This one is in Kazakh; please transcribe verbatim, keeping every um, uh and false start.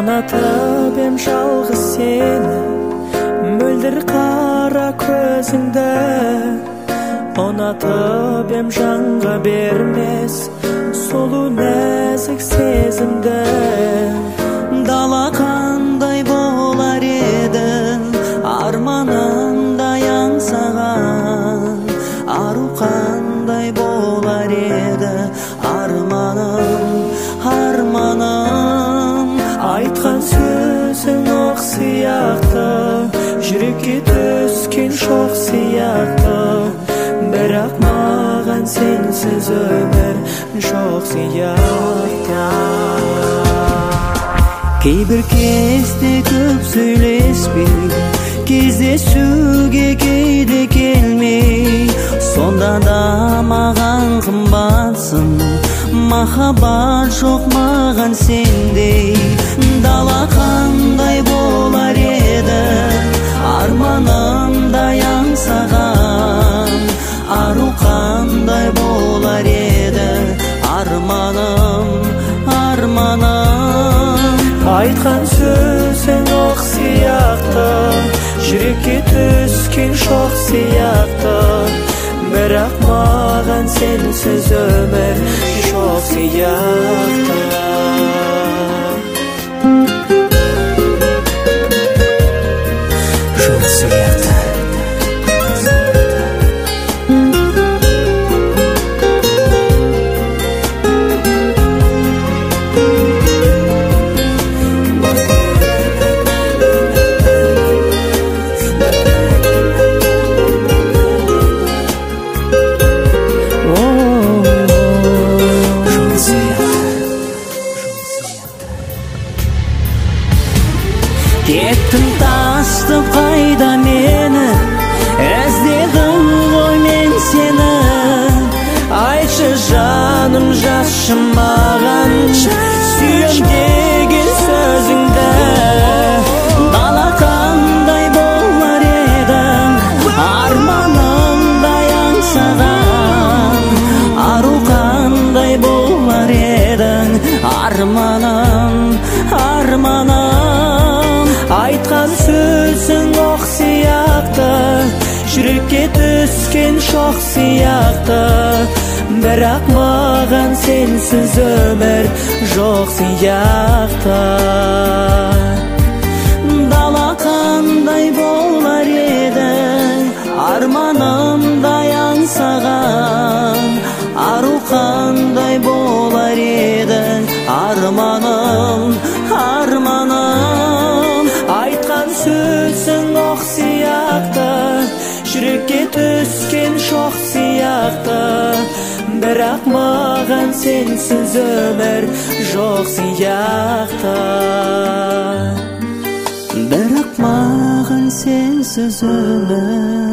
ұнатып ем жалғыз сені, мөлдір қара көзіңді. Ұнатып ем жанға бермес сұлу нәзік сезімді. Дала қандай болар еді, арманымдай аңсаған. Ару қандай болар еді, арманым, арманым. Айтқан сөзің оқ сияқты, жүрекке түскен шоқ сияқты. Бірақ маған сенсіз өмір жоқ сияқты. Кейбір кезде көп сөйлеспей, кездесуге кейде келмей, сонда да маған қымбатсың. Махаббат жоқ маған сендей. Дала қандай болар еді, арманымдай аңсаған. Ару қандай болар еді, арманым, арманым. Айтқан сөзің оқ сияқты, жүрекке түскен шоқ сияқты. Бірақ маған сенсіз өмір жоқ сияқты. Жоқ сияқты. Кеттің тастып қайда мені, іздедім ғой мен сені. Айтшы жаным, жазшы маған сүйем деген сөзіңді. Дала қандай болар едің, арманымдай аңсаған. Ару қандай болар едің, арманым, арманым. Айтқан сөзің оқ сияқты, жүрекке түскен шоқ сияқты. Бірақ маған сенсіз өмір жоқ сияқты. Дала қандай болар еді, арманымдай аңсаған. Ару қандай болар еді, арманым, арманым. Айтқан сөзің оқ сияқты, жүрекке түскен шоқ сияқты. Бірақ маған сенсіз өмір жоқ сияқты. Бірақ маған сенсіз өмір